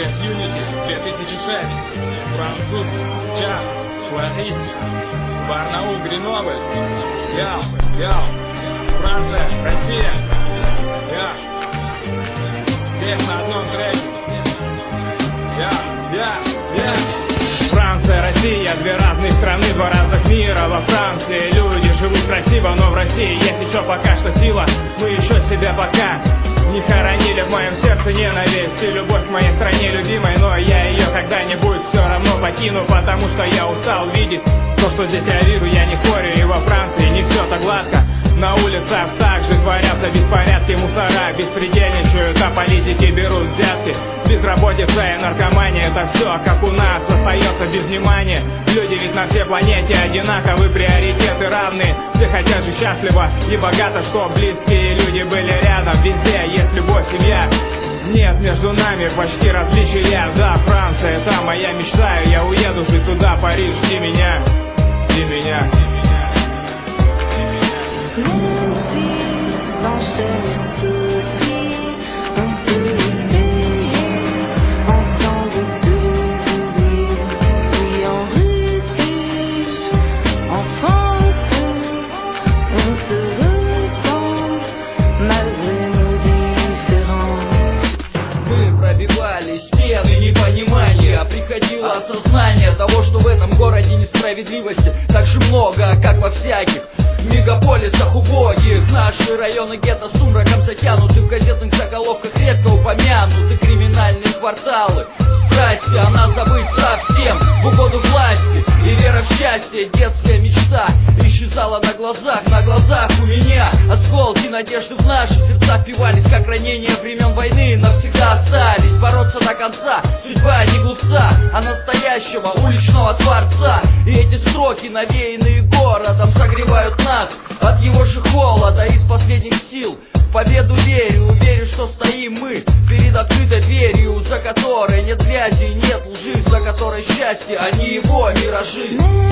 Dance Unity 2006, Француз, Час, Швахиц, Барнаул, Гренобль, Яу, Франция, Россия, здесь на одном треке, Франция, Россия, две разные страны, два разных мира. Во Франции люди живут красиво, но в России есть еще пока что сила. Мы еще себя пока не хоронили, в моем сердце ненависть и любовь к моей стране любимой. Но я ее когда-нибудь все равно покину, потому что я устал видеть то, что здесь я вижу. Я не спорю, и во Франции не все так гладко. На улицах также творятся беспорядки, мусора беспредельничают, а политики берут взятки. Безработица и наркомания — это все, как у нас, остается без внимания. Люди ведь на всей планете одинаковы, приоритеты равны. Все хотят же счастливо и богато, чтоб близкие люди были рядом. Везде есть любовь, семья. Нет между нами почти различия. Да, Франция — это моя мечта, и я уеду жить туда, Париж, жди меня, жди меня. Les soucis s'enchaînent, les soucis, on peut essayer ensemble de les oublier. Oui, en Russie, en France, on se ressemble malgré nos différences. Мы пробивали стены непонимания, приходило осознание того, что в этом городе несправедливости так же много, как во всяких мегаполисах убогих. Наши районы гетто сумраком затянуты, в газетных заголовках редко упомянуты криминальные кварталы. Страсти, она забыть совсем в угоду власти. И вера в счастье, детская мечта исчезала на глазах у меня. Осколки надежды в наши сердца впивались, как ранения времен войны навсегда остались. Бороться до конца, судьба не глупца, а настоящего уличного творца. И эти строки, навеянные городом, согревают нас от его же холода. Из последних сил в победу верю, что стоим мы перед открытой дверью, за которой нет грязи, нет лжи, за которой счастье, а не его миражи.